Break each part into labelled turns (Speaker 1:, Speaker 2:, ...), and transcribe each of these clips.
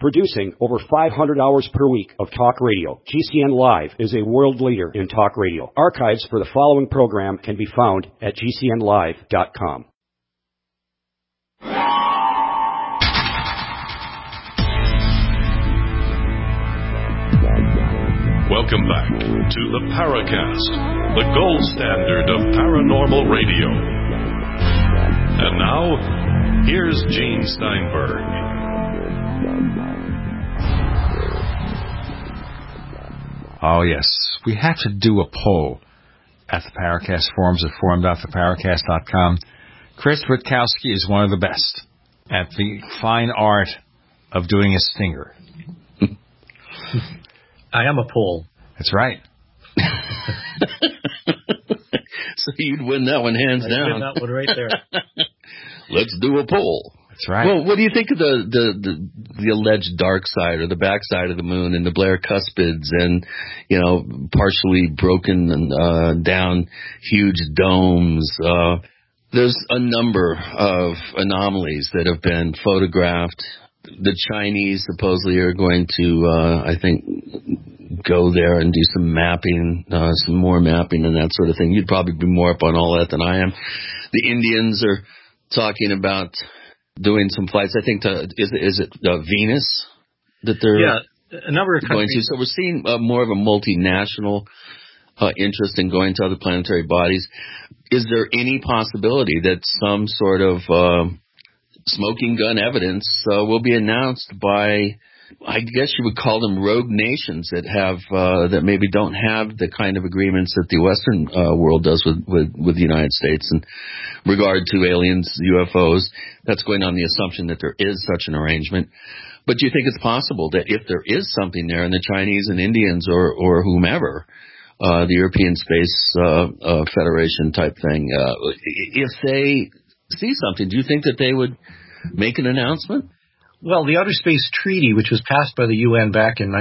Speaker 1: Producing over 500 hours per week of talk radio, GCN Live is a world leader in talk radio. Archives for the following program can be found at gcnlive.com.
Speaker 2: Welcome back to the Paracast, the gold standard of paranormal radio. And now, here's Gene Steinberg.
Speaker 3: Oh, yes. We have to do a poll at the Paracast forums at forum.theparacast.com. Chris Witkowski is one of the best at the fine art of doing a stinger.
Speaker 4: I am a poll.
Speaker 3: That's right.
Speaker 5: So you'd win that one hands down.
Speaker 4: I'd win that one right there.
Speaker 5: Let's do a poll.
Speaker 3: That's right.
Speaker 5: Well, what do you think of the alleged dark side or the backside of the moon and the Blair cuspids and, you know, partially broken down huge domes? There's a number of anomalies that have been photographed. The Chinese supposedly are going to, I think, go there and do some mapping, some more mapping and that sort of thing. You'd probably be more up on all that than I am. The Indians are talking about doing some flights. I think is it Venus that they're
Speaker 4: a number of
Speaker 5: going to. So we're seeing more of a multinational interest in going to other planetary bodies. Is there any possibility that some sort of smoking gun evidence will be announced by, I guess you would call them rogue nations that have that maybe don't have the kind of agreements that the Western world does with the United States in regard to aliens, UFOs? That's going on the assumption that there is such an arrangement. But do you think it's possible that if there is something there, and the Chinese and Indians or whomever, the European Space Federation type thing, if they see something, do you think that they would make an announcement?
Speaker 4: Well, the Outer Space Treaty, which was passed by the UN back in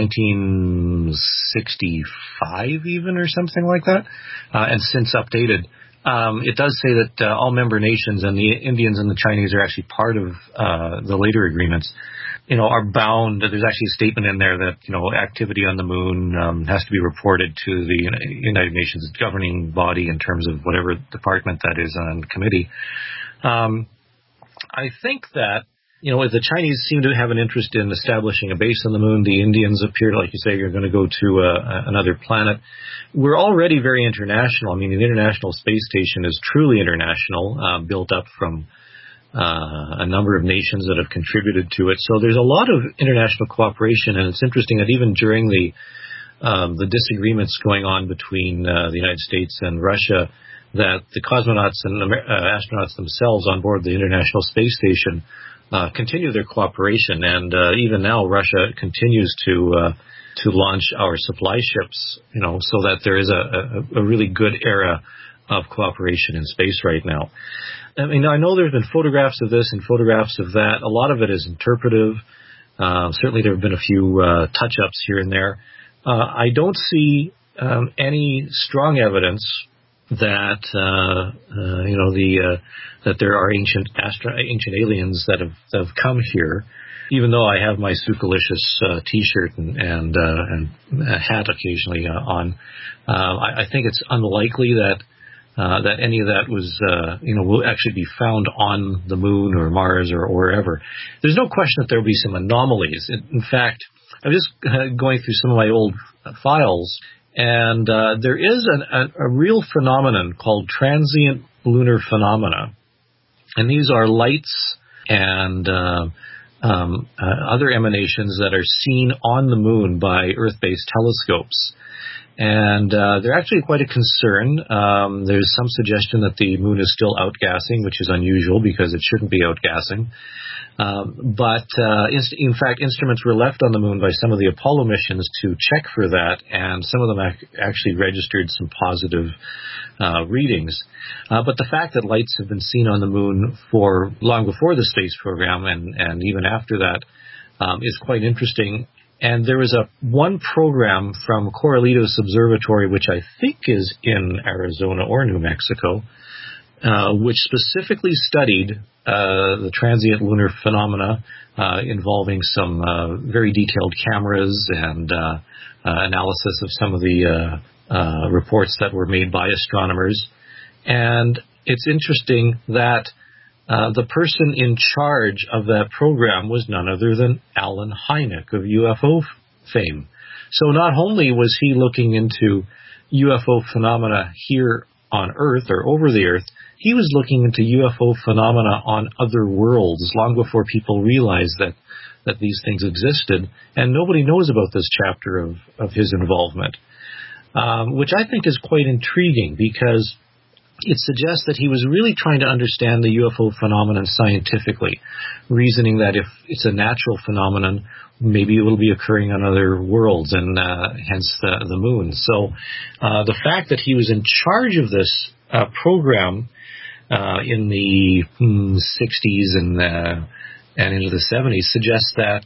Speaker 4: 1965 even or something like that, and since updated, it does say that all member nations and the Indians and the Chinese are actually part of the later agreements, you know, are bound. There's actually a statement in there that, you know, activity on the moon has to be reported to the United Nations governing body in terms of whatever department that is on committee. I think that, you know, the Chinese seem to have an interest in establishing a base on the moon. The Indians appear, like you say, you're going to go to another planet. We're already very international. I mean, the International Space Station is truly international, built up from a number of nations that have contributed to it. So there's a lot of international cooperation, and it's interesting that even during the disagreements going on between the United States and Russia, that the cosmonauts and astronauts themselves on board the International Space Station continue their cooperation, and even now Russia continues to launch our supply ships, you know, so that there is a really good era of cooperation in space right now. I mean, I know there's been photographs of this and photographs of that. A lot of it is interpretive. Certainly there have been a few touch-ups here and there. I don't see any strong evidence that that there are ancient aliens that have come here. Even though I have my Sukalicious T-shirt and hat occasionally on, I think it's unlikely that any of that was will actually be found on the moon or Mars or wherever. There's no question that there will be some anomalies. In fact, I'm just going through some of my old files. And there is a real phenomenon called transient lunar phenomena. And these are lights and other emanations that are seen on the moon by Earth-based telescopes. And they're actually quite a concern. There's some suggestion that the moon is still outgassing, which is unusual because it shouldn't be outgassing. But in fact, instruments were left on the moon by some of the Apollo missions to check for that, and some of them actually registered some positive readings. But the fact that lights have been seen on the moon for long before the space program and even after that is quite interesting. And there was one program from Corralitos Observatory, which I think is in Arizona or New Mexico, which specifically studied the transient lunar phenomena involving some very detailed cameras and analysis of some of the reports that were made by astronomers. And it's interesting that the person in charge of that program was none other than Alan Hynek of UFO fame. So not only was he looking into UFO phenomena here on Earth or over the Earth, he was looking into UFO phenomena on other worlds long before people realized that these things existed. And nobody knows about this chapter of his involvement, which I think is quite intriguing because it suggests that he was really trying to understand the UFO phenomenon scientifically, reasoning that if it's a natural phenomenon, maybe it will be occurring on other worlds and hence the moon. So the fact that he was in charge of this program in the 60s and into the 70s suggests that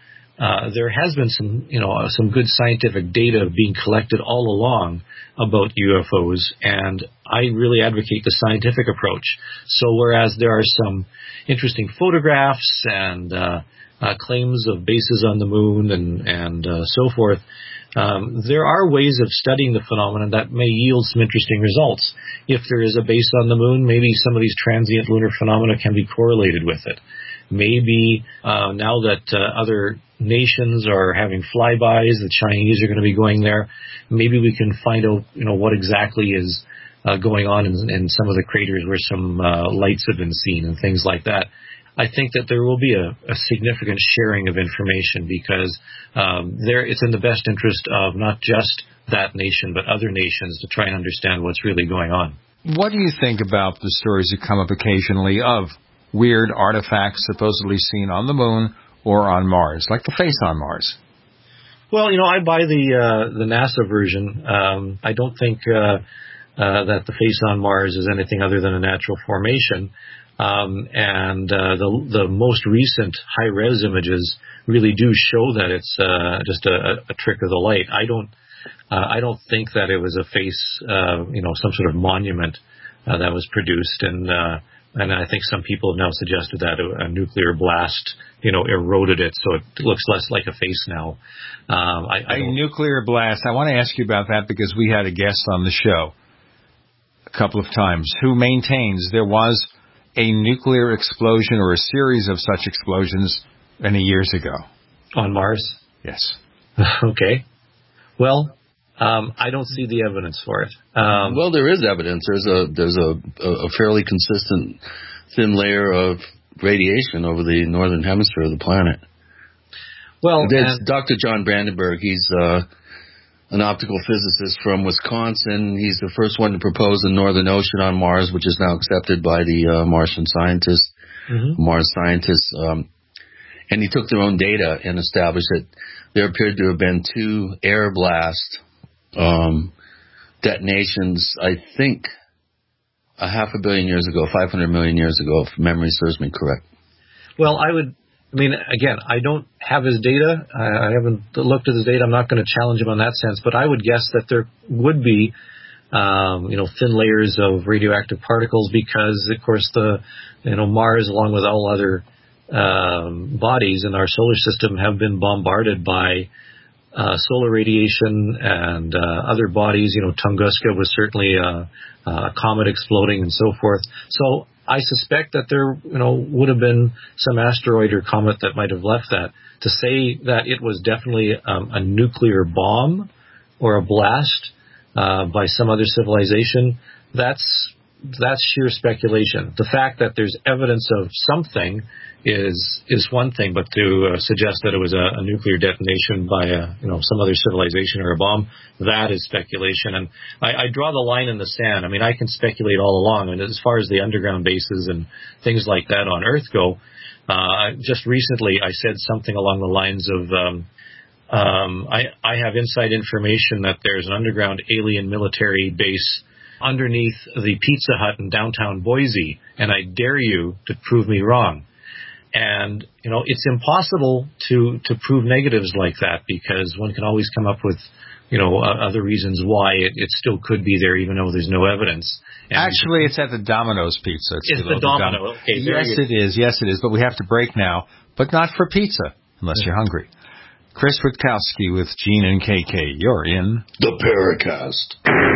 Speaker 4: there has been some good scientific data being collected all along about UFOs, and I really advocate the scientific approach. So whereas there are some interesting photographs and claims of bases on the moon and so forth, there are ways of studying the phenomenon that may yield some interesting results. If there is a base on the moon, maybe some of these transient lunar phenomena can be correlated with it. Maybe now that other nations are having flybys, the Chinese are going to be going there, maybe we can find out, what exactly is going on in some of the craters where some lights have been seen and things like that. I think that there will be a significant sharing of information because it's in the best interest of not just that nation but other nations to try and understand what's really going on.
Speaker 3: What do you think about the stories that come up occasionally of weird artifacts supposedly seen on the moon or on Mars, like the face on Mars?
Speaker 4: Well, I buy the NASA version. I don't think that the face on Mars is anything other than a natural formation. And the most recent high-res images really do show that it's just a trick of the light. I don't think that it was a face, some sort of monument that was produced, and I think some people have now suggested that a nuclear blast, eroded it, so it looks less like a face now. A
Speaker 3: nuclear blast. I want to ask you about that because we had a guest on the show a couple of times who maintains there was a nuclear explosion or a series of such explosions many years ago. On
Speaker 4: Mars?
Speaker 3: Yes.
Speaker 4: Okay. Well, I don't see the evidence for it.
Speaker 5: Well, there is evidence. There's a fairly consistent thin layer of radiation over the northern hemisphere of the planet.
Speaker 4: Well,
Speaker 5: there's Dr. John Brandenburg. He's an optical physicist from Wisconsin. He's the first one to propose the northern ocean on Mars, which is now accepted by the Martian scientists, Mars scientists. And he took their own data and established that there appeared to have been 2 air blast detonations, I think, 500 million years ago, 500 million years ago, if memory serves me correct.
Speaker 4: Well, again, I don't have his data. I haven't looked at his data. I'm not going to challenge him on that sense, but I would guess that there would be, thin layers of radioactive particles because, of course, Mars, along with all other bodies in our solar system, have been bombarded by solar radiation and other bodies. Tunguska was certainly a comet exploding and so forth. So I suspect that there, would have been some asteroid or comet that might have left that. To say that it was definitely a nuclear bomb or a blast by some other civilization, that's sheer speculation. The fact that there's evidence of something is one thing, but to suggest that it was a nuclear detonation by some other civilization or a bomb, that is speculation. And I draw the line in the sand. I can speculate all along. And as far as the underground bases and things like that on Earth go, just recently I said something along the lines of I have inside information that there's an underground alien military base underneath the Pizza Hut in downtown Boise, and I dare you to prove me wrong. And, it's impossible to prove negatives like that, because one can always come up with, other reasons why it still could be there, even though there's no evidence. And
Speaker 3: actually, it's at the Domino's Pizza.
Speaker 4: It's the Domino. Okay,
Speaker 3: yes, it is. Yes, it is. But we have to break now. But not for pizza, unless you're hungry. Chris Witkowski with Gene and KK. You're in
Speaker 2: the Paracast.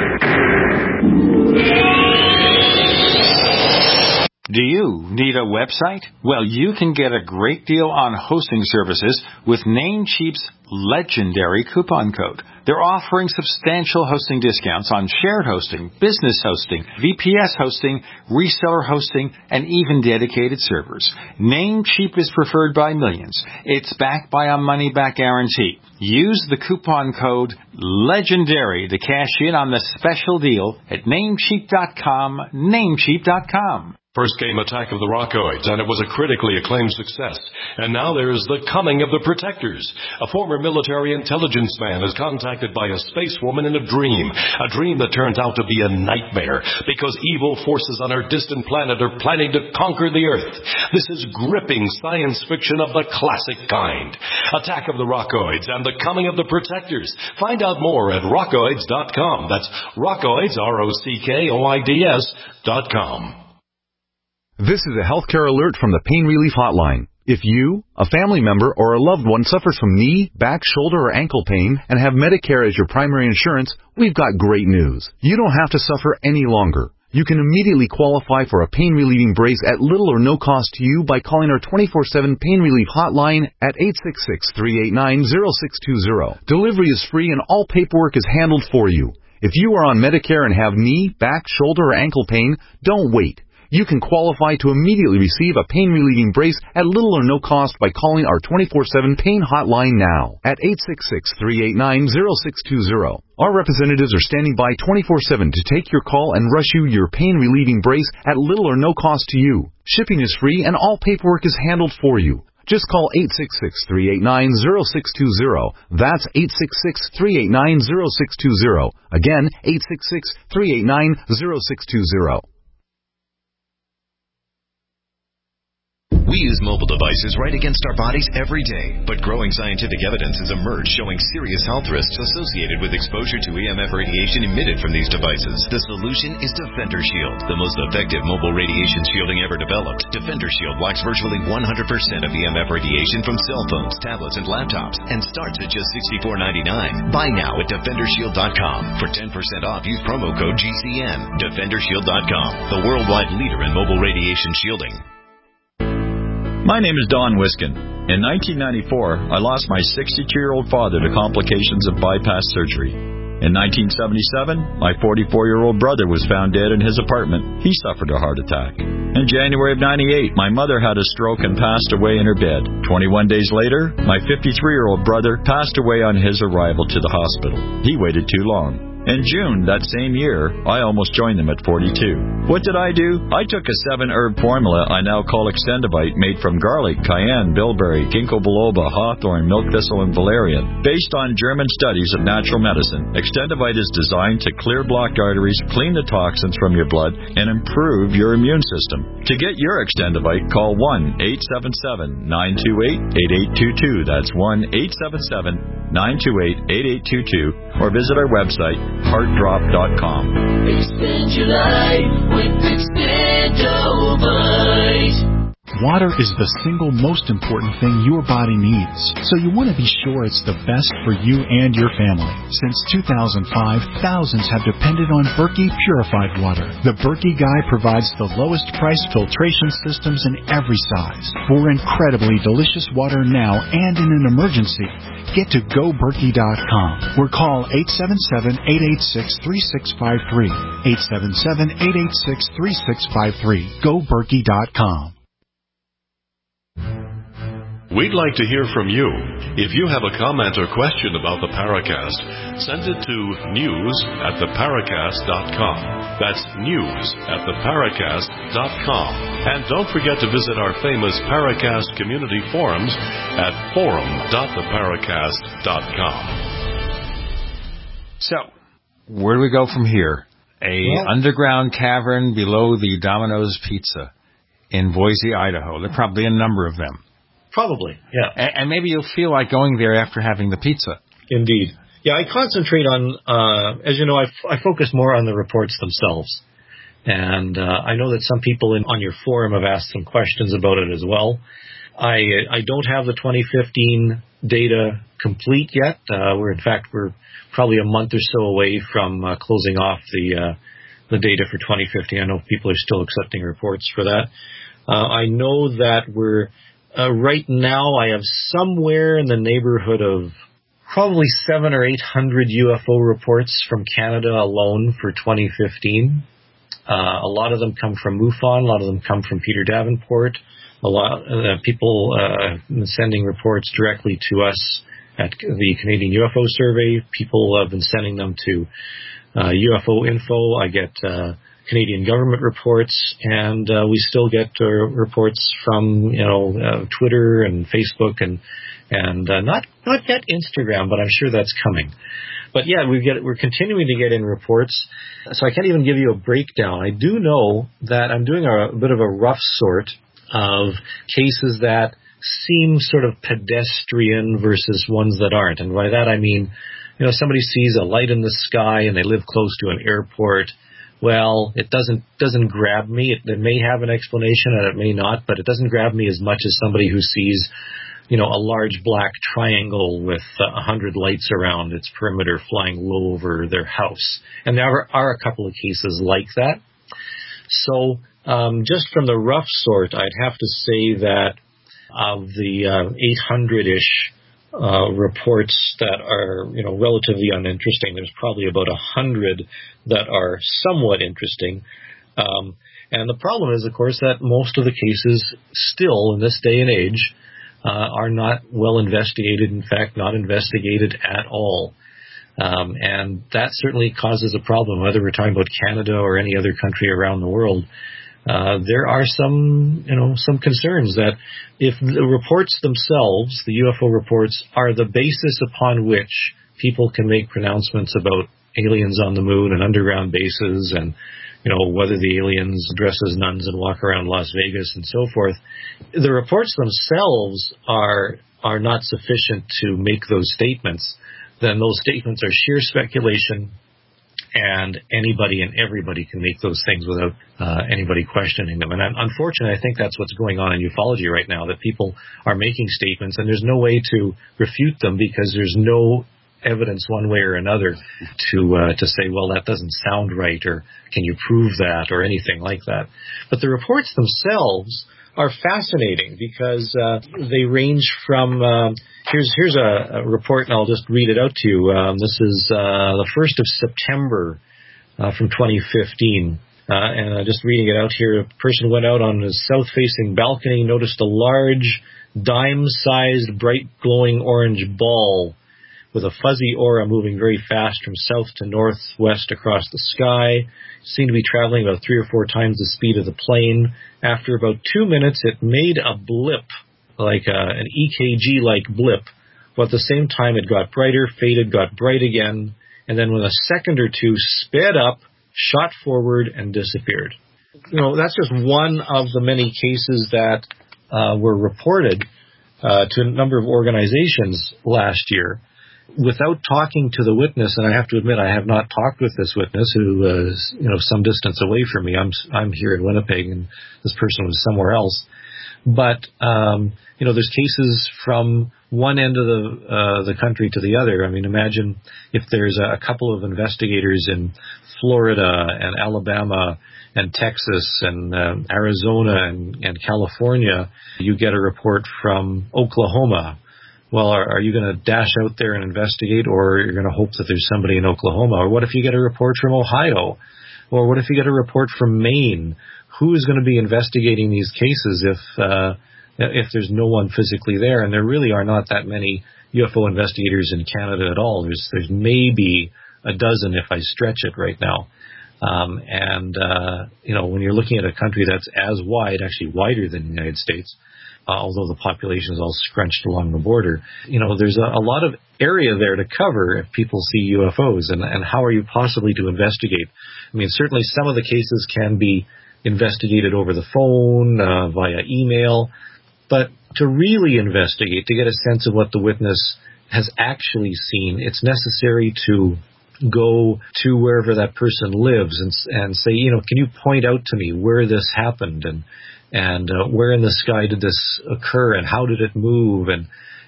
Speaker 3: Do you need a website? Well, you can get a great deal on hosting services with Namecheap's legendary coupon code. They're offering substantial hosting discounts on shared hosting, business hosting, VPS hosting, reseller hosting, and even dedicated servers. Namecheap is preferred by millions. It's backed by a money-back guarantee. Use the coupon code LEGENDARY to cash in on the special deal at Namecheap.com, Namecheap.com.
Speaker 2: First came Attack of the Rockoids, and it was a critically acclaimed success. And now there is The Coming of the Protectors. A former military intelligence man is contacted by a space woman in a dream that turns out to be a nightmare, because evil forces on our distant planet are planning to conquer the Earth. This is gripping science fiction of the classic kind. Attack of the Rockoids and The Coming of the Protectors. Find out more at rockoids.com. That's Rockoids, ROCKOIDS.com.
Speaker 6: This is a healthcare alert from the Pain Relief Hotline. If you, a family member, or a loved one suffers from knee, back, shoulder, or ankle pain and have Medicare as your primary insurance, we've got great news. You don't have to suffer any longer. You can immediately qualify for a pain-relieving brace at little or no cost to you by calling our 24/7 Pain Relief Hotline at 866-389-0620. Delivery is free and all paperwork is handled for you. If you are on Medicare and have knee, back, shoulder, or ankle pain, don't wait. You can qualify to immediately receive a pain-relieving brace at little or no cost by calling our 24/7 Pain Hotline now at 866-389-0620. Our representatives are standing by 24/7 to take your call and rush you your pain-relieving brace at little or no cost to you. Shipping is free and all paperwork is handled for you. Just call 866-389-0620. That's 866-389-0620. Again, 866-389-0620.
Speaker 7: We use mobile devices right against our bodies every day, but growing scientific evidence has emerged showing serious health risks associated with exposure to EMF radiation emitted from these devices. The solution is Defender Shield, the most effective mobile radiation shielding ever developed. Defender Shield blocks virtually 100% of EMF radiation from cell phones, tablets, and laptops, and starts at just $64.99. Buy now at DefenderShield.com. For 10% off, use promo code GCN. DefenderShield.com, the worldwide leader in mobile radiation shielding.
Speaker 8: My name is Don Wiskin. In 1994, I lost my 62-year-old father to complications of bypass surgery. In 1977, my 44-year-old brother was found dead in his apartment. He suffered a heart attack. In January of 98, my mother had a stroke and passed away in her bed. 21 days later, my 53-year-old brother passed away on his arrival to the hospital. He waited too long. In June that same year, I almost joined them at 42. What did I do? I took a 7-herb formula I now call Extendivite, made from garlic, cayenne, bilberry, ginkgo biloba, hawthorn, milk thistle, and valerian. Based on German studies of natural medicine, Extendivite is designed to clear blocked arteries, clean the toxins from your blood, and improve your immune system. To get your Extendivite, call 1-877-928-8822. That's 1-877-928-8822, or visit our website, heartdrop.com.
Speaker 9: Expand your life with Extendivite.
Speaker 10: Water is the single most important thing your body needs, so you want to be sure it's the best for you and your family. Since 2005, thousands have depended on Berkey purified water. The Berkey Guy provides the lowest price filtration systems in every size. For incredibly delicious water now and in an emergency, get to GoBerkey.com or call 877-886-3653. 877-886-3653. GoBerkey.com.
Speaker 2: We'd like to hear from you. If you have a comment or question about the Paracast, send it to news@theparacast.com. That's news@theparacast.com. And don't forget to visit our famous Paracast community forums at forum.theparacast.com.
Speaker 3: So, where do we go from here? Underground cavern below the Domino's Pizza. in Boise, Idaho. There are probably a number of them.
Speaker 4: Probably, yeah.
Speaker 3: And maybe you'll feel like going there after having the pizza.
Speaker 4: Indeed. Yeah, I concentrate on, as you know, I focus more on the reports themselves. And I know that some people on your forum have asked some questions about it as well. I don't have the 2015 data complete yet. We're probably a month or so away from closing off the data for 2015. I know people are still accepting reports for that. I know that we're right now I have somewhere in the neighborhood of probably 700 or 800 UFO reports from Canada alone for 2015. A lot of them come from MUFON. A lot of them come from Peter Davenport. A lot of people sending reports directly to us at the Canadian UFO Survey. People have been sending them to UFO Info. I get Canadian government reports, and we still get reports from Twitter and Facebook and not yet Instagram, but I'm sure that's coming. But yeah, we're continuing to get in reports, so I can't even give you a breakdown. I do know that I'm doing a bit of a rough sort of cases that seem sort of pedestrian versus ones that aren't. And by that I mean, somebody sees a light in the sky and they live close to an airport. Well, it doesn't grab me. It may have an explanation and it may not, but it doesn't grab me as much as somebody who sees a large black triangle with 100 lights around its perimeter flying low over their house. And there are a couple of cases like that. So just from the rough sort, I'd have to say that of the 800-ish reports that are relatively uninteresting, there's probably about 100 that are somewhat interesting. And the problem is, of course, that most of the cases still in this day and age are not well investigated, in fact, not investigated at all. And that certainly causes a problem, whether we're talking about Canada or any other country around the world. There are some concerns that if the reports themselves, the UFO reports, are the basis upon which people can make pronouncements about aliens on the moon and underground bases and whether the aliens dress as nuns and walk around Las Vegas and so forth, the reports themselves are not sufficient to make those statements. Then those statements are sheer speculation, and anybody and everybody can make those things without anybody questioning them. And unfortunately, I think that's what's going on in ufology right now, that people are making statements and there's no way to refute them because there's no evidence one way or another to say, well, that doesn't sound right, or can you prove that, or anything like that. But the reports themselves are fascinating because they range from here's a report, and I'll just read it out to you. This is the 1st of September from 2015. And just reading it out here, a person went out on his south-facing balcony, noticed a large, dime-sized, bright glowing orange ball with a fuzzy aura moving very fast from south to northwest across the sky. It seemed to be traveling about 3 or 4 times the speed of the plane. After about 2 minutes, it made a blip, like an EKG-like blip. But at the same time, it got brighter, faded, got bright again, and then with a second or two, sped up, shot forward, and disappeared. That's just one of the many cases that were reported to a number of organizations last year. Without talking to the witness, and I have to admit I have not talked with this witness, who is some distance away from me. I'm here in Winnipeg, and this person was somewhere else. But there's cases from one end of the country to the other. I mean, imagine if there's a couple of investigators in Florida and Alabama and Texas and Arizona and California. You get a report from Oklahoma. Well, are you going to dash out there and investigate, or you're going to hope that there's somebody in Oklahoma? Or what if you get a report from Ohio? Or what if you get a report from Maine? Who is going to be investigating these cases if there's no one physically there? And there really are not that many UFO investigators in Canada at all. There's maybe a dozen if I stretch it right now. When you're looking at a country that's as wide, actually wider than the United States, although the population is all scrunched along the border, there's a lot of area there to cover if people see UFOs, and how are you possibly to investigate? I mean, certainly some of the cases can be investigated over the phone, via email. But to really investigate, to get a sense of what the witness has actually seen, it's necessary to go to wherever that person lives and say, can you point out to me where this happened and where in the sky did this occur and how did it move and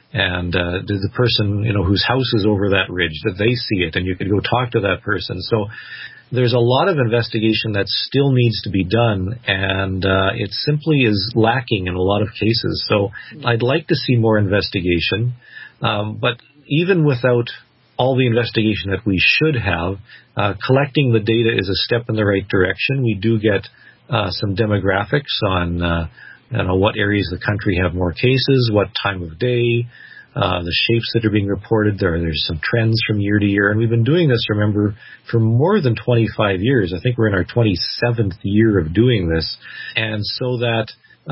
Speaker 4: did the person, whose house is over that ridge, did they see it? And you could go talk to that person. So there's a lot of investigation that still needs to be done, and it simply is lacking in a lot of cases. So I'd like to see more investigation, but even without all the investigation that we should have, collecting the data is a step in the right direction. We do get some demographics on what areas of the country have more cases, what time of day, the shapes that are being reported. There's some trends from year to year. And we've been doing this, remember, for more than 25 years. I think we're in our 27th year of doing this. And so that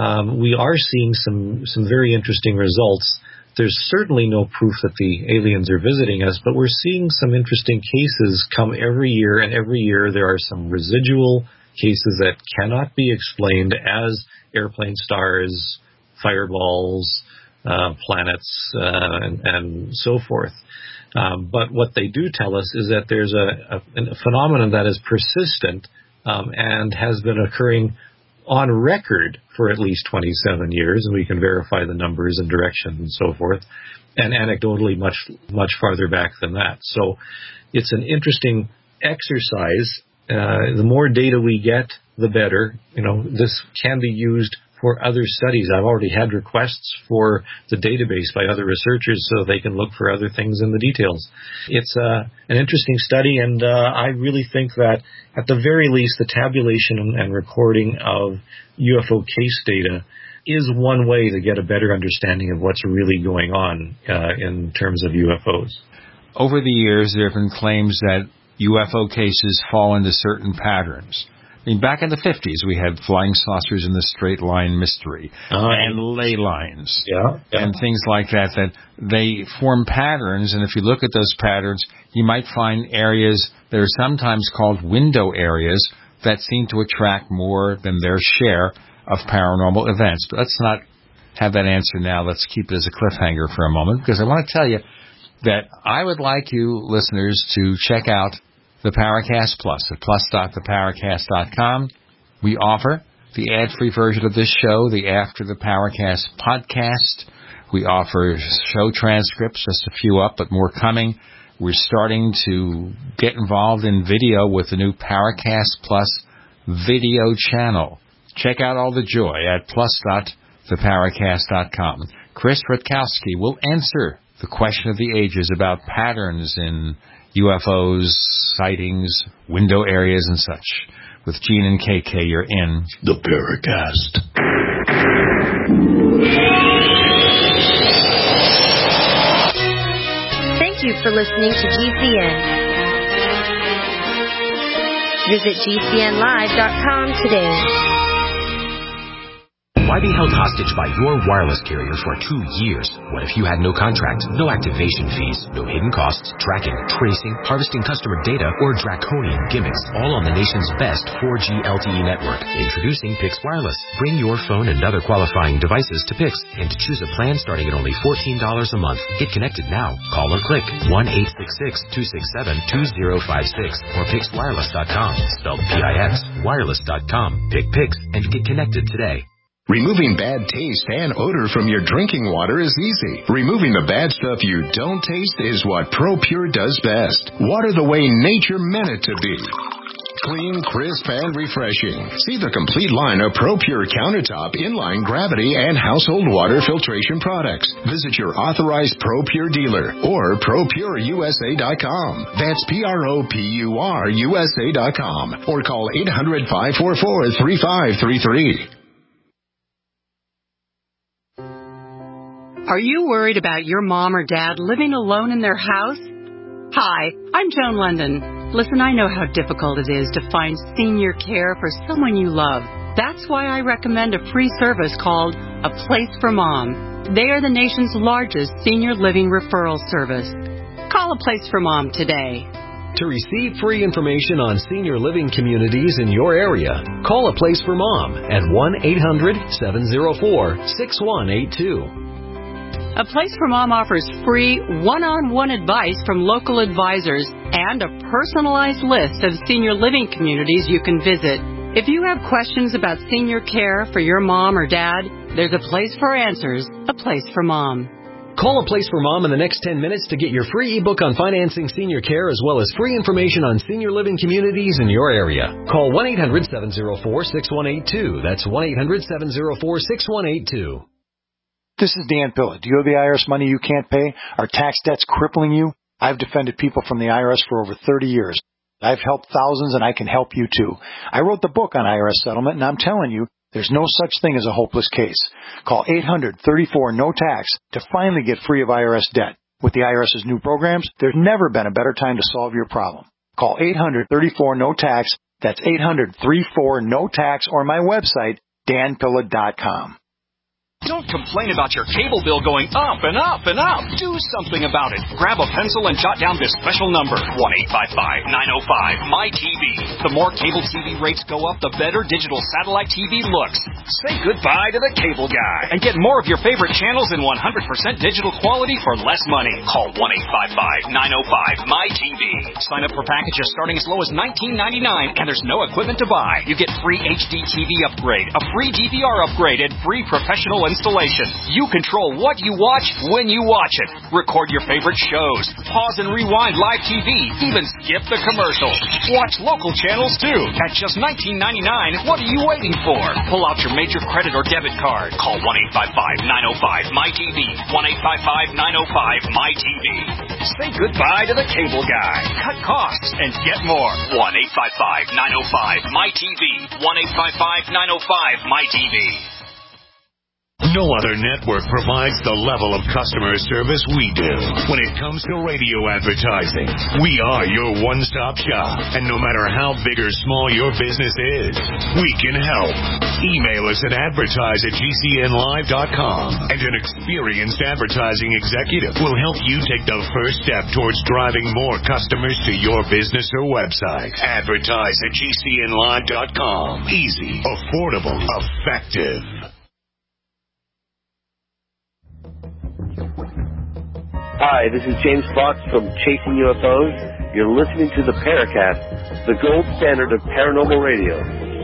Speaker 4: we are seeing some very interesting results. There's certainly no proof that the aliens are visiting us, but we're seeing some interesting cases come every year, and every year there are some residual cases that cannot be explained as airplane stars, fireballs, planets, and so forth. But what they do tell us is that there's a phenomenon that is persistent and has been occurring on record for at least 27 years, and we can verify the numbers and direction and so forth, and anecdotally much farther back than that. So it's an interesting exercise. The more data we get, the better. This can be used for other studies. I've already had requests for the database by other researchers so they can look for other things in the details. It's an interesting study, and I really think that at the very least the tabulation and recording of UFO case data is one way to get a better understanding of what's really going on in terms of UFOs.
Speaker 3: Over the years, there have been claims that UFO cases fall into certain patterns. I mean, back in the 50s, we had flying saucers in the straight line mystery and ley lines and things like that they form patterns. And if you look at those patterns, you might find areas that are sometimes called window areas that seem to attract more than their share of paranormal events. But let's not have that answer now. Let's keep it as a cliffhanger for a moment, because I want to tell you that I would like you listeners to check out the Paracast Plus at plus.theparacast.com. We offer the ad-free version of this show, the After the Paracast podcast. We offer show transcripts, just a few up, but more coming. We're starting to get involved in video with the new Paracast Plus video channel. Check out all the joy at plus.theparacast.com. Chris Rutkowski will answer the question of the ages about patterns in UFOs, sightings, window areas, and such. With Gene and KK, you're in
Speaker 2: the Paracast.
Speaker 11: Thank you for listening to GCN. Visit GCNlive.com today.
Speaker 12: Why be held hostage by your wireless carrier for 2 years? What if you had no contract, no activation fees, no hidden costs, tracking, tracing, harvesting customer data, or draconian gimmicks, all on the nation's best 4G LTE network? Introducing Pix Wireless. Bring your phone and other qualifying devices to Pix and to choose a plan starting at only $14 a month. Get connected now. Call or click 1-866-267-2056 or PixWireless.com. Spelled P-I-X. Wireless.com. Pick Pix and get connected today.
Speaker 13: Removing bad taste and odor from your drinking water is easy. Removing the bad stuff you don't taste is what ProPure does best. Water the way nature meant it to be. Clean, crisp, and refreshing. See the complete line of ProPure countertop, inline, gravity, and household water filtration products. Visit your authorized ProPure dealer or ProPureUSA.com. That's ProPureUSA.com or call 800-544-3533.
Speaker 14: Are you worried about your mom or dad living alone in their house? Hi, I'm Joan London. Listen, I know how difficult it is to find senior care for someone you love. That's why I recommend a free service called A Place for Mom. They are the nation's largest senior living referral service. Call A Place for Mom today.
Speaker 15: To receive free information on senior living communities in your area, call A Place for Mom at 1-800-704-6182.
Speaker 14: A Place for Mom offers free one-on-one advice from local advisors and a personalized list of senior living communities you can visit. If you have questions about senior care for your mom or dad, there's a place for answers, A Place for Mom.
Speaker 15: Call A Place for Mom in the next 10 minutes to get your free ebook on financing senior care as well as free information on senior living communities in your area. Call 1-800-704-6182. That's 1-800-704-6182.
Speaker 16: This is Dan Pilla. Do you owe the IRS money you can't pay? Are tax debts crippling you? I've defended people from the IRS for over 30 years. I've helped thousands, and I can help you too. I wrote the book on IRS settlement, and I'm telling you, there's no such thing as a hopeless case. Call 800-34-NO-TAX to finally get free of IRS debt. With the IRS's new programs, there's never been a better time to solve your problem. Call 800-34-NO-TAX. That's 800-34-NO-TAX, or my website, danpilla.com.
Speaker 17: Don't complain about your cable bill going up and up and up. Do something about it. Grab a pencil and jot down this special number, 1-855-905-MY-TV. The more cable TV rates go up, the better digital satellite TV looks. Say goodbye to the cable guy and get more of your favorite channels in 100% digital quality for less money. Call 1-855-905-MY-TV. Sign up for packages starting as low as $19.99, and there's no equipment to buy. You get free HD TV upgrade, a free DVR upgrade, and free professional installation. You control what you watch when you watch it. Record your favorite shows. Pause and rewind live TV. Even skip the commercials. Watch local channels too. At just $19.99, what are you waiting for? Pull out your major credit or debit card. Call 1-855-905-MY-TV. 1-855-905-MY-TV. Say goodbye to the cable guy. Cut costs and get more. 1-855-905-MY-TV. 1-855-905-MY-TV.
Speaker 18: No other network provides the level of customer service we do. When it comes to radio advertising, we are your one-stop shop. And no matter how big or small your business is, we can help. Email us at advertise@gcnlive.com, and an experienced advertising executive will help you take the first step towards driving more customers to your business or website. Advertise@gcnlive.com. Easy, affordable, effective.
Speaker 19: Hi, this is James Fox from Chasing UFOs. You're listening to the Paracast, the gold standard of paranormal radio.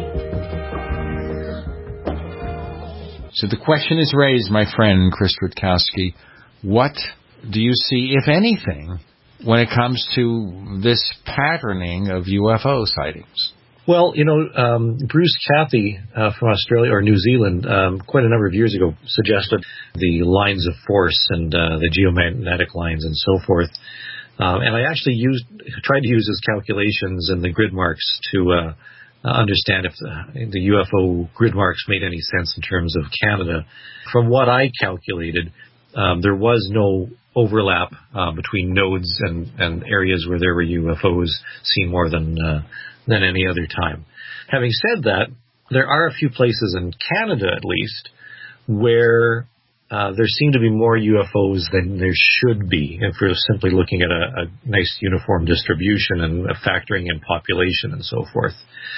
Speaker 3: So the question is raised, my friend Chris Rutkowski. What do you see, if anything, when it comes to this patterning of UFO sightings?
Speaker 4: Well, Bruce Cathy from Australia or New Zealand quite a number of years ago suggested the lines of force and the geomagnetic lines and so forth. And I actually tried to use his calculations and the grid marks to understand if the UFO grid marks made any sense in terms of Canada. From what I calculated, there was no overlap between nodes and areas where there were UFOs seen more than any other time. Having said that, there are a few places in Canada, at least, where there seem to be more UFOs than there should be, if we're simply looking at a nice uniform distribution and factoring in population and so forth.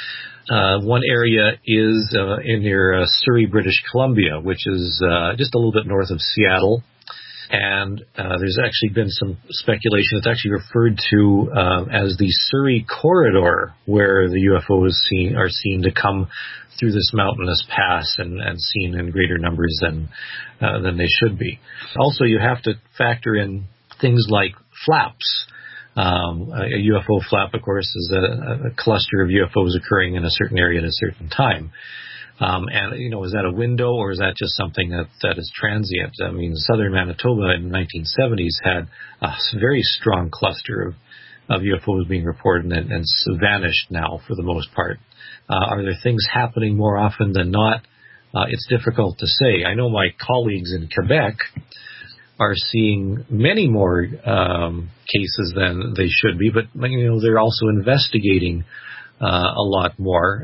Speaker 4: One area is near Surrey, British Columbia, which is just a little bit north of Seattle. And there's actually been some speculation. It's actually referred to as the Surrey Corridor, where the UFOs are seen to come through this mountainous pass and seen in greater numbers than they should be. Also, you have to factor in things like flaps. A UFO flap, of course, is a cluster of UFOs occurring in a certain area at a certain time. And, is that a window or is that just something that is transient? I mean, southern Manitoba in the 1970s had a very strong cluster of UFOs being reported and vanished now for the most part. Are there things happening more often than not? It's difficult to say. I know my colleagues in Quebec are seeing many more cases than they should be, but they're also investigating a lot more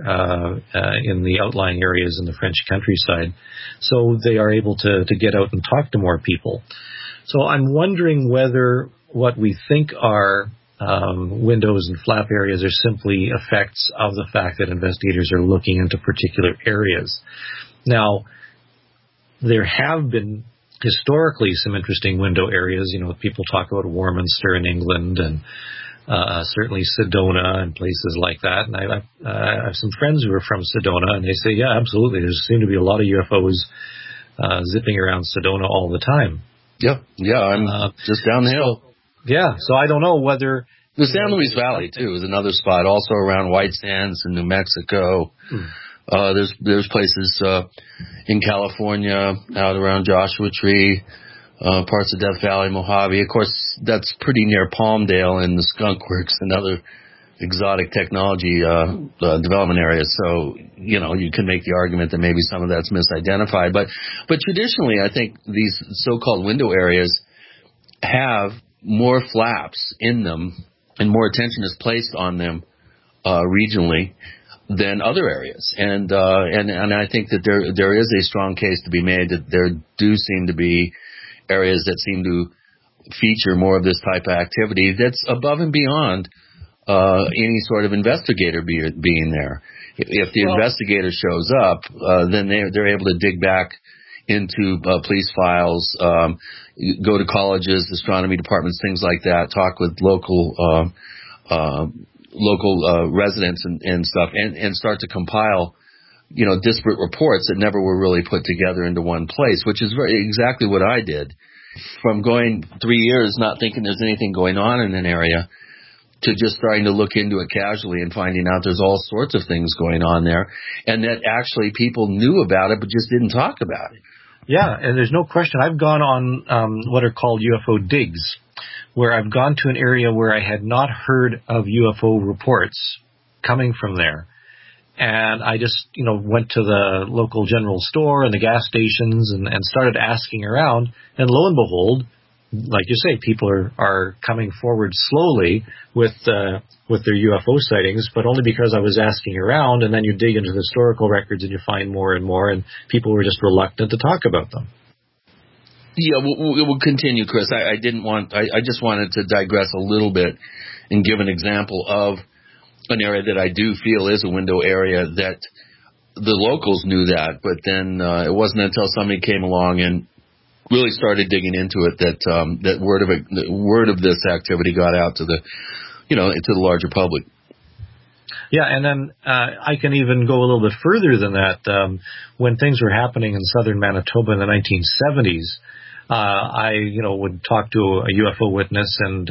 Speaker 4: in the outlying areas in the French countryside, so they are able to get out and talk to more people. So I'm wondering whether what we think are windows and flap areas are simply effects of the fact that investigators are looking into particular areas. Now, there have been historically some interesting window areas. People talk about Warminster in England and certainly Sedona and places like that. And I have some friends who are from Sedona, and they say, yeah, absolutely. There seem to be a lot of UFOs zipping around Sedona all the time.
Speaker 5: Yeah, I'm just down the hill.
Speaker 4: So I don't know whether...
Speaker 5: The San Luis Valley, too, is another spot, also around White Sands in New Mexico. There's places in California, out around Joshua Tree, parts of Death Valley, Mojave. Of course, that's pretty near Palmdale and the Skunk Works and other exotic technology development areas. So, you can make the argument that maybe some of that's misidentified. But traditionally, I think these so-called window areas have more flaps in them and more attention is placed on them regionally than other areas. And I think that there is a strong case to be made that there do seem to be areas that seem to feature more of this type of activity that's above and beyond any sort of investigator being there. If the investigator shows up, then they're able to dig back into police files, go to colleges, astronomy departments, things like that, talk with local residents and stuff, and start to compile, disparate reports that never were really put together into one place, which is exactly what I did. From going 3 years not thinking there's anything going on in an area to just starting to look into it casually and finding out there's all sorts of things going on there, and that actually people knew about it but just didn't talk about it.
Speaker 4: Yeah, and there's no question. I've gone on what are called UFO digs, where I've gone to an area where I had not heard of UFO reports coming from there. And I just, went to the local general store and the gas stations and started asking around. And lo and behold, like you say, people are coming forward slowly with their UFO sightings, but only because I was asking around. And then you dig into the historical records and you find more and more, and people were just reluctant to talk about them.
Speaker 5: Yeah, we'll continue, Chris. I just wanted to digress a little bit and give an example of an area that I do feel is a window area that the locals knew that, but then it wasn't until somebody came along and really started digging into it that word of this activity got out to the larger public.
Speaker 4: Yeah, and then I can even go a little bit further than that. When things were happening in southern Manitoba in the 1970s, I would talk to a UFO witness, and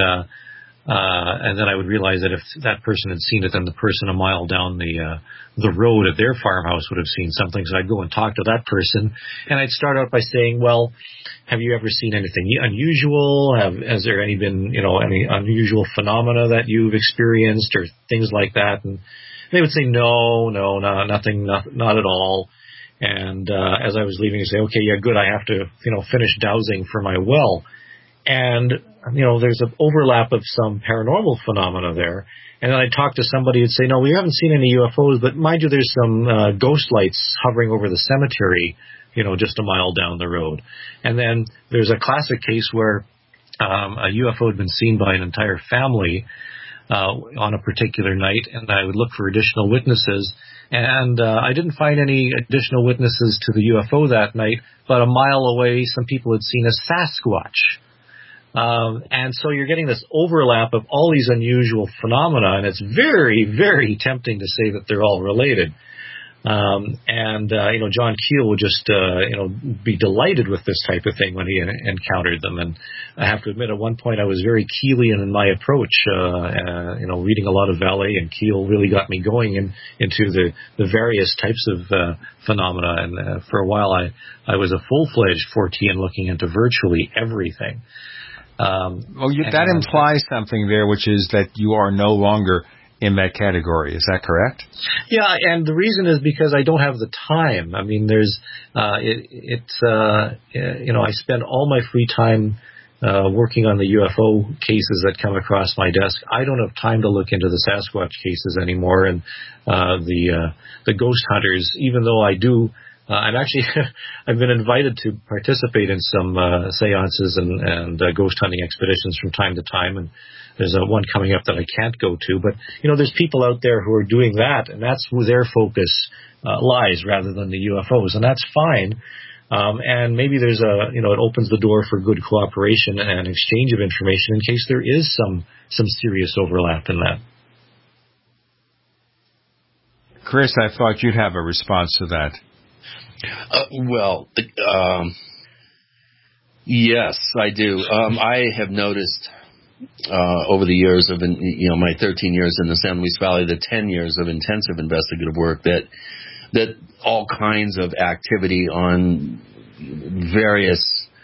Speaker 4: then I would realize that if that person had seen it, then the person a mile down the road at their farmhouse would have seen something. So I'd go and talk to that person, and I'd start out by saying, well, have you ever seen anything unusual? Has there been any unusual phenomena that you've experienced or things like that? And they would say, no, nothing, not at all. And as I was leaving, I'd say, okay, yeah, good. I have to, finish dowsing for my well. And, there's an overlap of some paranormal phenomena there. And then I'd talk to somebody who'd say, no, we haven't seen any UFOs, but mind you, there's some ghost lights hovering over the cemetery, just a mile down the road. And then there's a classic case where a UFO had been seen by an entire family on a particular night, and I would look for additional witnesses. And I didn't find any additional witnesses to the UFO that night, but a mile away, some people had seen a Sasquatch. And so you're getting this overlap of all these unusual phenomena, and it's very, very tempting to say that they're all related. John Keel would just, be delighted with this type of thing when he encountered them. And I have to admit, at one point I was very Keelian in my approach, reading a lot of Vallée, and Keel really got me going into the various types of phenomena. And for a while I was a full-fledged Fortean looking into virtually everything.
Speaker 3: That implies something there, which is that you are no longer in that category. Is that correct?
Speaker 4: Yeah, and the reason is because I don't have the time. I mean, I spend all my free time working on the UFO cases that come across my desk. I don't have time to look into the Sasquatch cases anymore, and the ghost hunters, even though I do I've been invited to participate in some seances and ghost hunting expeditions from time to time, and there's one coming up that I can't go to. But, there's people out there who are doing that, and that's where their focus lies rather than the UFOs, and that's fine. And maybe there's it opens the door for good cooperation and exchange of information in case there is some serious overlap in that.
Speaker 3: Chris, I thought you'd have a response to that.
Speaker 5: Yes, I do. I have noticed over the years of my 13 years in the San Luis Valley, the 10 years of intensive investigative work, that all kinds of activity on various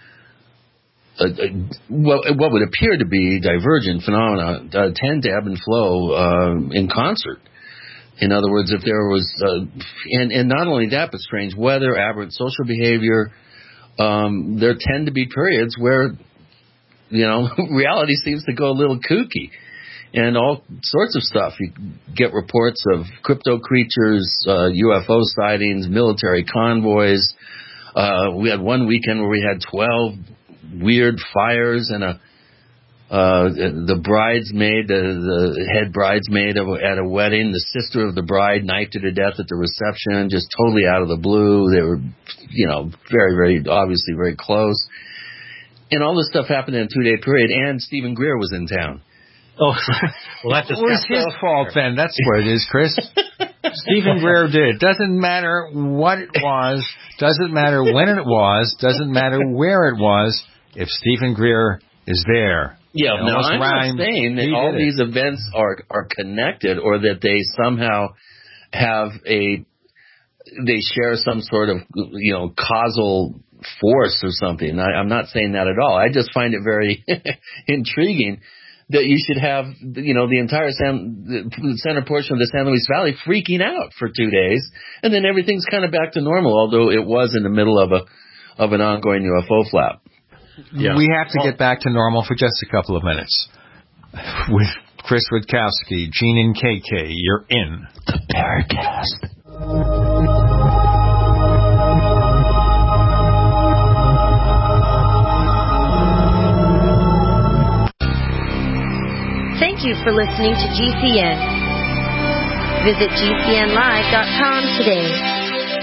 Speaker 5: what would appear to be divergent phenomena tend to ebb and flow in concert. In other words, if there was, and not only that, but strange weather, aberrant social behavior, there tend to be periods where, reality seems to go a little kooky, and all sorts of stuff. You get reports of crypto creatures, UFO sightings, military convoys. We had one weekend where we had 12 weird fires and the bridesmaid, the head bridesmaid at a wedding, the sister of the bride knifed her to death at the reception, just totally out of the blue. They were, very, very, obviously very close. And all this stuff happened in a 2-day period, and Stephen Greer was in town.
Speaker 4: Oh, well, that
Speaker 3: just was his fault then. That's what it is, Chris. Stephen Greer did. Doesn't matter what it was, doesn't matter when it was, doesn't matter where it was, if Stephen Greer is there.
Speaker 5: Yeah, no, I'm not saying that all these events are connected or that they somehow have they share some sort of, causal force or something. I'm not saying that at all. I just find it very intriguing that you should have, the entire the center portion of the San Luis Valley freaking out for 2 days, and then everything's kind of back to normal, although it was in the middle of an ongoing UFO flap.
Speaker 3: Yeah. We have to get back to normal for just a couple of minutes. With Chris Witkowski, Gene and KK, you're in the Paracast.
Speaker 11: Thank you for listening to GCN. Visit GCNlive.com today.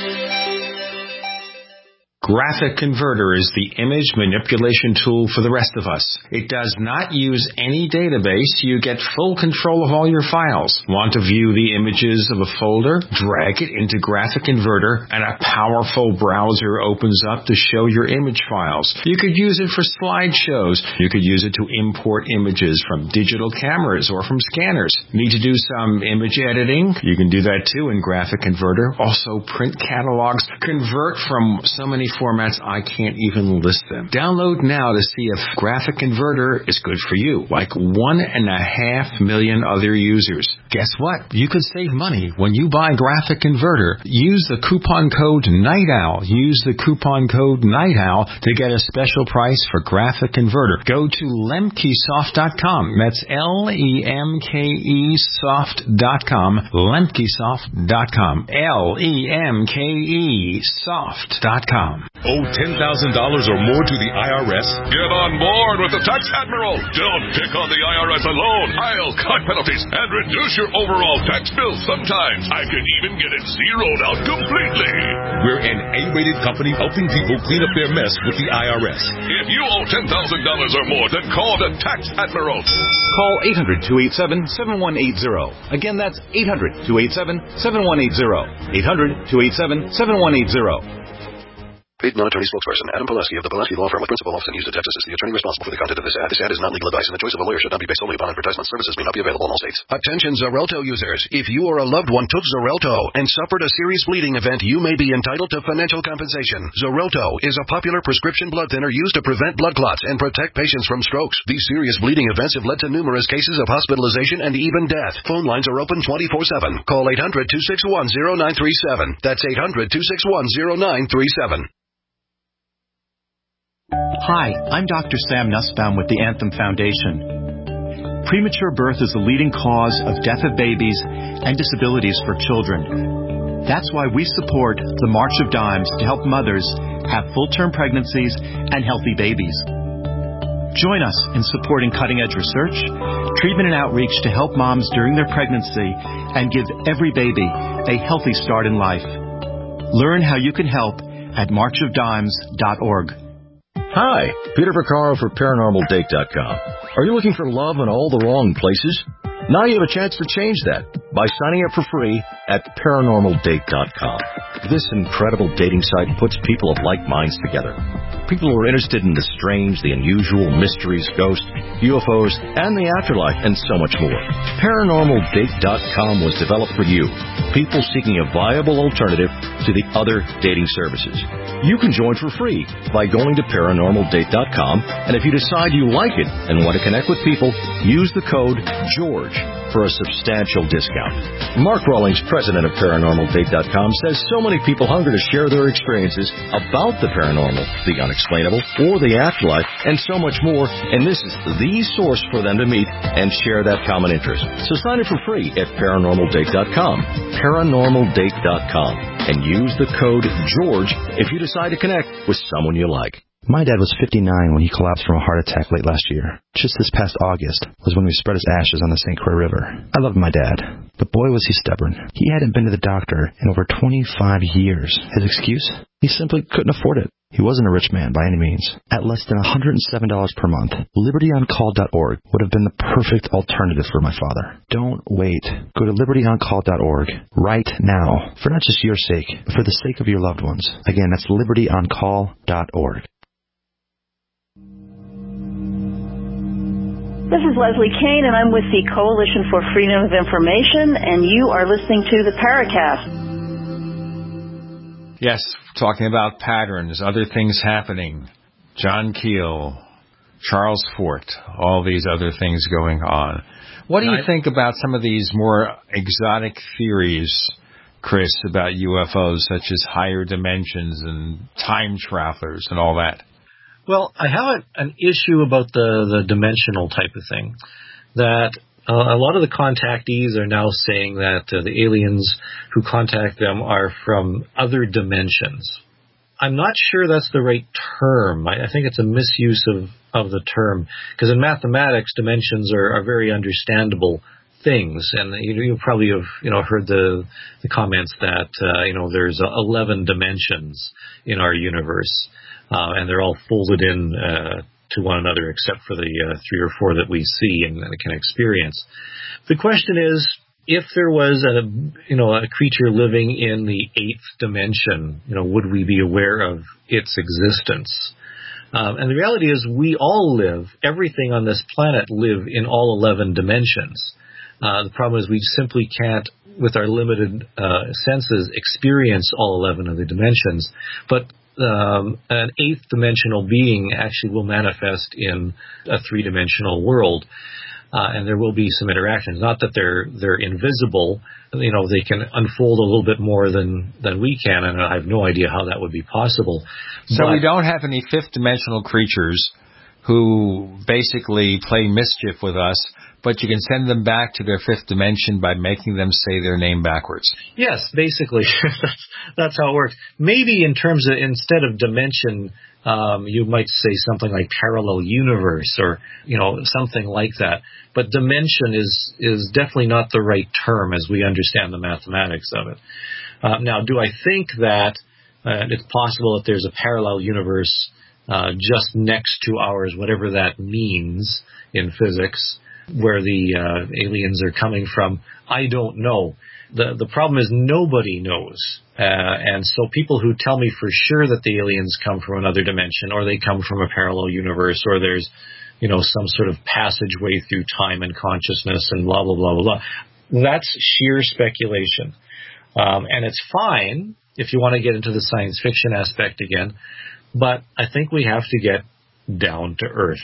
Speaker 3: Graphic Converter is the image manipulation tool for the rest of us. It does not use any database. You get full control of all your files. Want to view the images of a folder? Drag it into Graphic Converter and a powerful browser opens up to show your image files. You could use it for slideshows. You could use it to import images from digital cameras or from scanners. Need to do some image editing? You can do that too in Graphic Converter. Also print catalogs. Convert from so many formats I can't even list them. Download now to see if Graphic Converter is good for you, like 1.5 million other users. Guess what? You could save money when you buy Graphic Converter. Use the coupon code NIGHTOWL. Use the coupon code NIGHTOWL to get a special price for Graphic Converter. Go to lemkesoft.com. That's LEMKEsoft.com. Lemkesoft.com. LEMKEsoft.com.
Speaker 18: Owe $10,000 or more to the IRS? Get on board with the Tax Admiral. Don't pick on the IRS alone. I'll cut penalties and reduce your overall tax bill. Sometimes I can even get it zeroed out completely. We're an A-rated company helping people clean up their mess with the IRS. If you owe $10,000 or more, then call the Tax Admiral.
Speaker 6: Call 800-287-7180. Again, that's 800-287-7180. 800-287-7180.
Speaker 20: Paid non-attorney spokesperson Adam Pulaski of the Pulaski Law Firm with principal office in Houston, Texas is the attorney responsible for the content of this ad. This ad is not legal advice, and the choice of a lawyer should not be based solely upon advertisement. Services may not be available in all states. Attention Xarelto users. If you or a loved one took Xarelto and suffered a serious bleeding event, you may be entitled to financial compensation. Xarelto is a popular prescription blood thinner used to prevent blood clots and protect patients from strokes. These serious bleeding events have led to numerous cases of hospitalization and even death. Phone lines are open 24/7. Call 800-261-0937. That's 800-261-0937.
Speaker 21: Hi, I'm Dr. Sam Nussbaum with the Anthem Foundation. Premature birth is the leading cause of death of babies and disabilities for children. That's why we support the March of Dimes to help mothers have full-term pregnancies and healthy babies. Join us in supporting cutting-edge research, treatment and outreach to help moms during their pregnancy and give every baby a healthy start in life. Learn how you can help at marchofdimes.org.
Speaker 1: Hi, Peter Vaccaro for ParanormalDate.com. Are you looking for love in all the wrong places? Now you have a chance to change that by signing up for free at ParanormalDate.com. This incredible dating site puts people of like minds together. People who are interested in the strange, the unusual, mysteries, ghosts, UFOs, and the afterlife, and so much more. ParanormalDate.com was developed for you, people seeking a viable alternative to the other dating services. You can join for free by going to ParanormalDate.com, and if you decide you like it and want to connect with people, use the code GEORGE for a substantial discount. Mark Rawlings, president of ParanormalDate.com, says so many people hunger to share their experiences about the paranormal, the unexplainable, or the afterlife, and so much more, and this is the source for them to meet and share that common interest. So sign up for free at ParanormalDate.com, ParanormalDate.com, and use the code GEORGE if you decide to connect with someone you like.
Speaker 22: My dad was 59 when he collapsed from a heart attack late last year. Just this past August was when we spread his ashes on the St. Croix River. I loved my dad, but boy was he stubborn. He hadn't been to the doctor in over 25 years. His excuse? He simply couldn't afford it. He wasn't a rich man by any means. At less than $107 per month, LibertyOnCall.org would have been the perfect alternative for my father. Don't wait. Go to LibertyOnCall.org right now, for not just your sake, but for the sake of your loved ones. Again, that's LibertyOnCall.org.
Speaker 23: This is Leslie Kane, and I'm with the Coalition for Freedom of Information, and you are listening to the Paracast.
Speaker 3: Yes, talking about patterns, other things happening. John Keel, Charles Fort, all these other things going on. What do you think about some of these more exotic theories, Chris, about UFOs, such as higher dimensions and time travelers and all that?
Speaker 4: Well, I have an issue about the dimensional type of thing, that a lot of the contactees are now saying that the aliens who contact them are from other dimensions. I'm not sure that's the right term. I think it's a misuse of the term, because in mathematics, dimensions are very understandable things, and you probably have heard the comments that there's 11 dimensions in our universe. And they're all folded in to one another, except for the 3 or 4 that we see and can experience. The question is, if there was a creature living in the 8th dimension, would we be aware of its existence? And the reality is, we all live. Everything on this planet live in all 11 dimensions. The problem is, we simply can't, with our limited senses, experience all 11 of the dimensions. But an 8th dimensional being actually will manifest in a 3-dimensional world, and there will be some interactions. Not that they're invisible, they can unfold a little bit more than we can, and I have no idea how that would be possible.
Speaker 3: So we don't have any 5th-dimensional creatures who basically play mischief with us, but you can send them back to their 5th dimension by making them say their name backwards.
Speaker 4: Yes, basically. That's how it works. Maybe in terms of, instead of dimension, you might say something like parallel universe or, something like that. But dimension is definitely not the right term as we understand the mathematics of it. Now, do I think that it's possible that there's a parallel universe just next to ours, whatever that means in physics, where the aliens are coming from? I don't know. The problem is nobody knows. And so people who tell me for sure that the aliens come from another dimension, or they come from a parallel universe, or there's, some sort of passageway through time and consciousness and blah, blah, blah, blah, blah, that's sheer speculation. And it's fine if you want to get into the science fiction aspect again, but I think we have to get down to earth.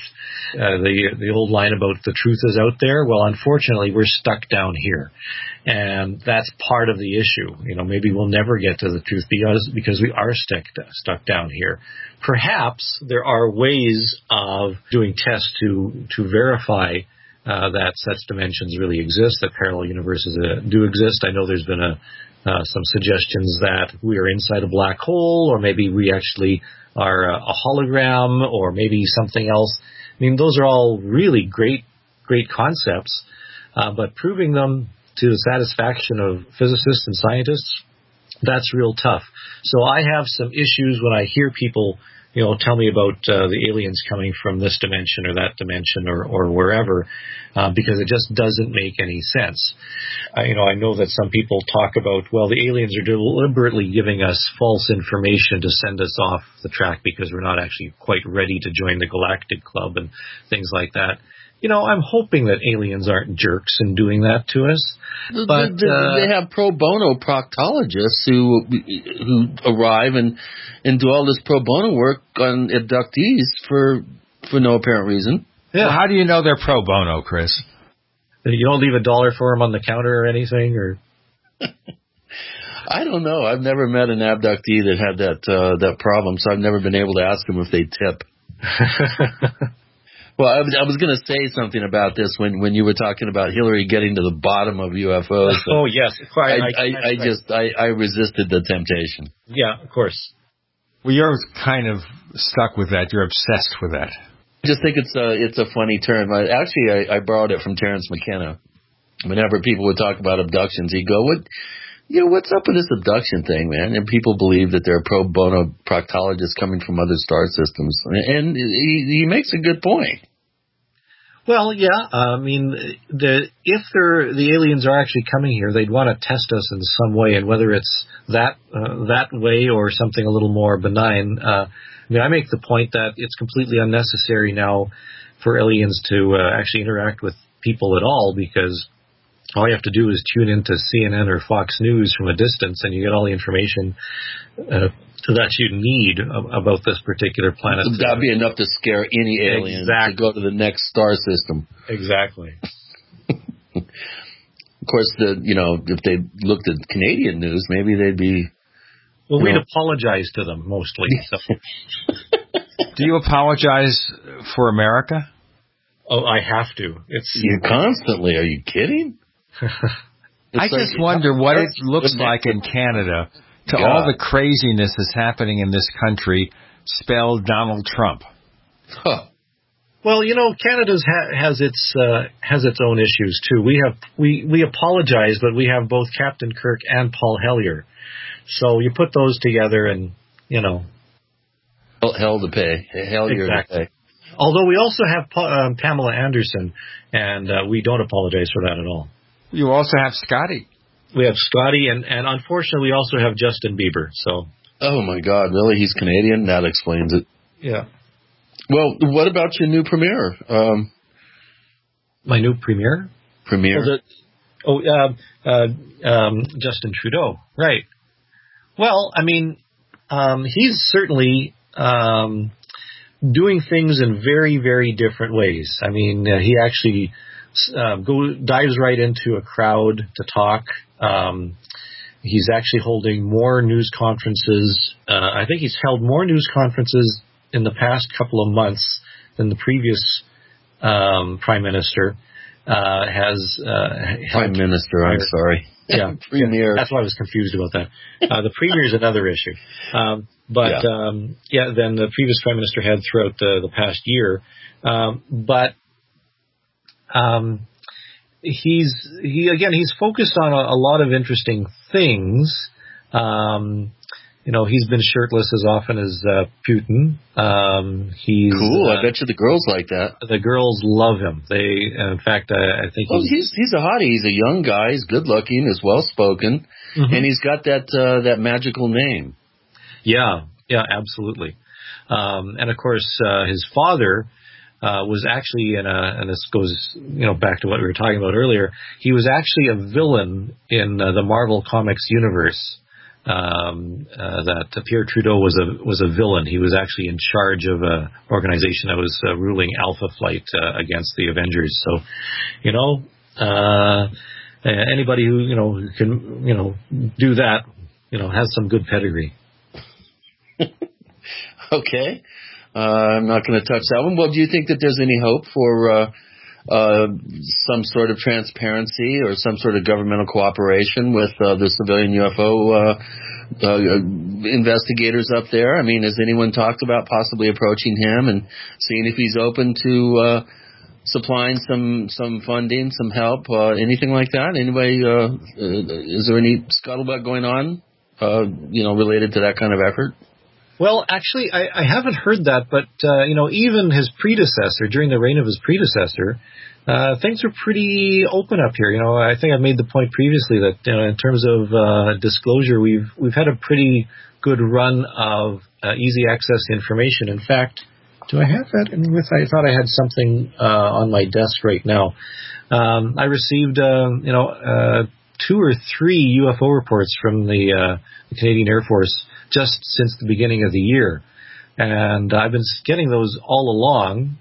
Speaker 4: The old line about the truth is out there, well, unfortunately, we're stuck down here. And that's part of the issue. Maybe we'll never get to the truth because we are stuck down here. Perhaps there are ways of doing tests to verify that such dimensions really exist, that parallel universes do exist. I know there's been a some suggestions that we are inside a black hole, or maybe we actually are a hologram, or maybe something else. I mean, those are all really great concepts, but proving them to the satisfaction of physicists and scientists, that's real tough. So I have some issues when I hear people, tell me about the aliens coming from this dimension or that dimension or wherever, because it just doesn't make any sense. I know that some people talk about, well, the aliens are deliberately giving us false information to send us off the track because we're not actually quite ready to join the Galactic Club and things like that. I'm hoping that aliens aren't jerks in doing that to us. But
Speaker 5: they have pro bono proctologists who arrive and do all this pro bono work on abductees for no apparent reason.
Speaker 3: Yeah. Well, how do you know they're pro bono, Chris?
Speaker 4: You don't leave $1 for them on the counter or anything, or?
Speaker 5: I don't know. I've never met an abductee that had that problem, so I've never been able to ask them if they tip. Well, I was going to say something about this when you were talking about Hillary getting to the bottom of UFOs.
Speaker 4: Oh, yes.
Speaker 5: I resisted the temptation.
Speaker 4: Yeah, of course.
Speaker 3: Well, you're kind of stuck with that. You're obsessed with that.
Speaker 5: I just think it's a funny term. I borrowed it from Terence McKenna. Whenever people would talk about abductions, he'd go, what's up with this abduction thing, man? And people believe that there are pro bono proctologists coming from other star systems. And he makes a good point.
Speaker 4: Well, yeah. I mean, if the aliens are actually coming here, they'd want to test us in some way, and whether it's that way or something a little more benign. I make the point that it's completely unnecessary now for aliens to actually interact with people at all, because all you have to do is tune into CNN or Fox News from a distance, and you get all the information that you need about this particular planet.
Speaker 5: That'd be enough to scare any alien to go to the next star system.
Speaker 4: Exactly.
Speaker 5: Of course, if they looked at Canadian news, maybe they'd be.
Speaker 4: Well, we'd apologize to them mostly. So.
Speaker 3: Do you apologize for America?
Speaker 4: Oh, I have to.
Speaker 5: You constantly. Are you kidding?
Speaker 3: I just wonder what it looks like in Canada to all the craziness that's happening in this country, spelled Donald Trump.
Speaker 5: Huh.
Speaker 4: Well, Canada has its own issues too. We apologize, but we have both Captain Kirk and Paul Hellyer. So you put those together, and
Speaker 5: hell to pay. Hellyer
Speaker 4: exactly.
Speaker 5: to pay.
Speaker 4: Although we also have Pamela Anderson, and we don't apologize for that at all.
Speaker 3: You also have Scotty.
Speaker 4: We have Scotty, and unfortunately, we also have Justin Bieber. So.
Speaker 5: Oh my God! Really? He's Canadian? That explains it.
Speaker 4: Yeah.
Speaker 5: Well, what about your new premiere?
Speaker 4: My new premiere?
Speaker 5: Premiere.
Speaker 4: Justin Trudeau. Right. Well, I mean, he's certainly doing things in very, very different ways. I mean, he actually dives right into a crowd to talk. He's actually holding more news conferences. I think he's held more news conferences in the past couple of months than the previous Prime Minister has
Speaker 5: Prime Minister, I'm sorry.
Speaker 4: Yeah,
Speaker 5: Premier.
Speaker 4: That's why I was confused about that. The Premier is another issue. Then the previous Prime Minister had throughout the past year. He's focused on a lot of interesting things. He's been shirtless as often as Putin. He's
Speaker 5: cool. I bet you the girls like that.
Speaker 4: The girls love him. In fact, I think
Speaker 5: he's a hottie. He's a young guy. He's good looking. He's well spoken, and he's got that magical name.
Speaker 4: Yeah, absolutely. And of course, his father was actually and this goes back to what we were talking about earlier. He was actually a villain in the Marvel Comics universe. That Pierre Trudeau was a villain. He was actually in charge of an organization that was ruling Alpha Flight against the Avengers. So, anybody who can do that has some good pedigree.
Speaker 5: Okay, I'm not going to touch that one. Well, do you think that there's any hope for some sort of transparency or some sort of governmental cooperation with the civilian UFO investigators up there? I mean, has anyone talked about possibly approaching him and seeing if he's open to supplying some funding, some help, anything like that? Anybody, is there any scuttlebutt going on, related to that kind of effort?
Speaker 4: Well, actually, I haven't heard that, but, even his predecessor, during the reign of his predecessor, things were pretty open up here. I think I made the point previously that, in terms of disclosure, we've had a pretty good run of easy access to information. In fact, do I have that? I thought I had something on my desk right now. I received, 2 or 3 UFO reports from the Canadian Air Force just since the beginning of the year, and I've been getting those all along.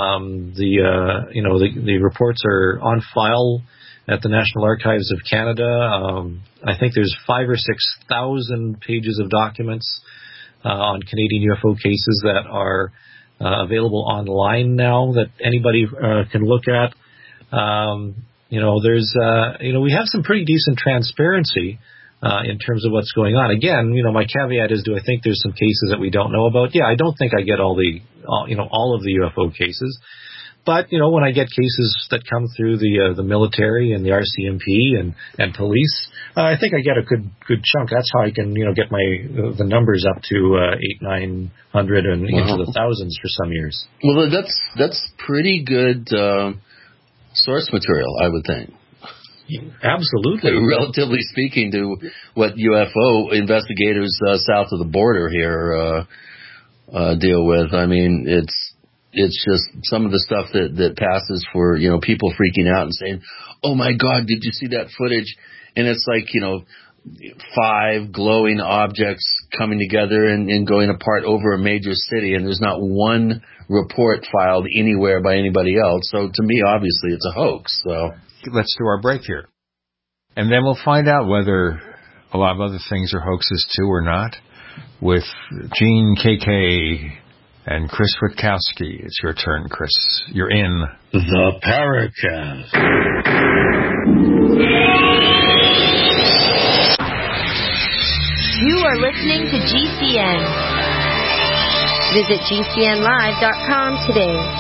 Speaker 4: The reports are on file at the National Archives of Canada. I think there's 5,000 or 6,000 pages of documents on Canadian UFO cases that are available online now that anybody can look at. We have some pretty decent transparency in terms of what's going on. Again, my caveat is, do I think there's some cases that we don't know about? Yeah, I don't think I get all of the UFO cases. But, when I get cases that come through the military and the RCMP and police, I think I get a good chunk. That's how I can, get the numbers up to 800, 900 and into the thousands for some years.
Speaker 5: Well, that's pretty good source material, I would think.
Speaker 4: Absolutely.
Speaker 5: Relatively speaking to what UFO investigators south of the border here deal with. I mean, it's just some of the stuff that passes for, people freaking out and saying, "Oh my God, did you see that footage?" And it's like, 5 glowing objects coming together and going apart over a major city, and there's not one report filed anywhere by anybody else. So to me, obviously, it's a hoax. So
Speaker 3: let's do our break here. And then we'll find out whether a lot of other things are hoaxes too or not with Gene KK and Chris Witkowski. It's your turn, Chris. You're in
Speaker 7: the Paracast.
Speaker 11: You are listening to GCN. Visit GCNlive.com today.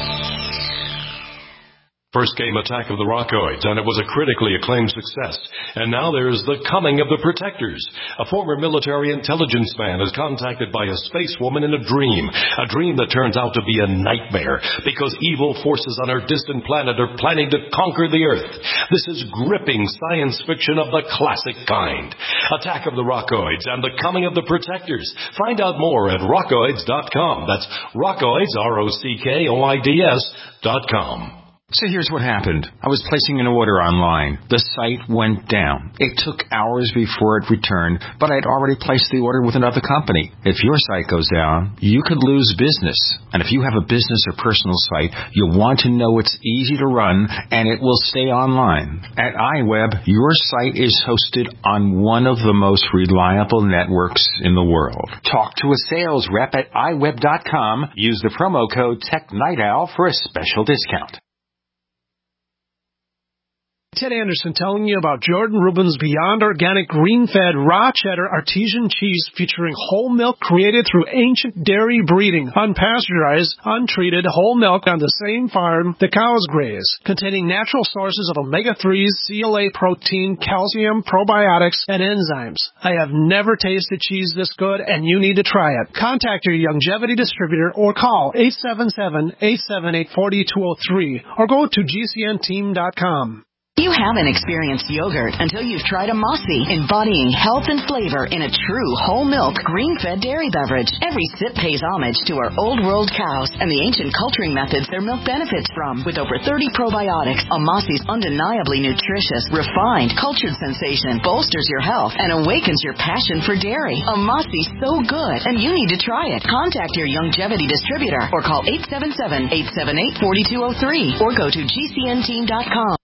Speaker 2: First came Attack of the Rockoids, and it was a critically acclaimed success. And now there's The Coming of the Protectors. A former military intelligence man is contacted by a space woman in a dream that turns out to be a nightmare because evil forces on our distant planet are planning to conquer the Earth. This is gripping science fiction of the classic kind. Attack of the Rockoids and The Coming of the Protectors. Find out more at rockoids.com. That's Rockoids, ROCKOIDS.com.
Speaker 8: So here's what happened. I was placing an order online. The site went down. It took hours before it returned, but I'd already placed the order with another company. If your site goes down, you could lose business. And if you have a business or personal site, you'll want to know it's easy to run and it will stay online. At iWeb, your site is hosted on one of the most reliable networks in the world. Talk to a sales rep at iWeb.com. Use the promo code TechNightOwl for a special discount.
Speaker 9: Ted Anderson telling you about Jordan Rubin's Beyond Organic Green-Fed Raw Cheddar Artesian Cheese featuring whole milk created through ancient dairy breeding, unpasteurized, untreated whole milk on the same farm the cows graze, containing natural sources of omega-3s, CLA protein, calcium, probiotics, and enzymes. I have never tasted cheese this good, and you need to try it. Contact your Youngevity distributor or call 877-878-4203 or go to GCNteam.com.
Speaker 24: You haven't experienced yogurt until you've tried a Mossy, embodying health and flavor in a true whole milk, green-fed dairy beverage. Every sip pays homage to our old world cows and the ancient culturing methods their milk benefits from. With over 30 probiotics, a Mossy's undeniably nutritious, refined, cultured sensation bolsters your health and awakens your passion for dairy. A Mossy's so good, and you need to try it. Contact your Youngevity distributor or call 877-878-4203 or go to GCNteam.com.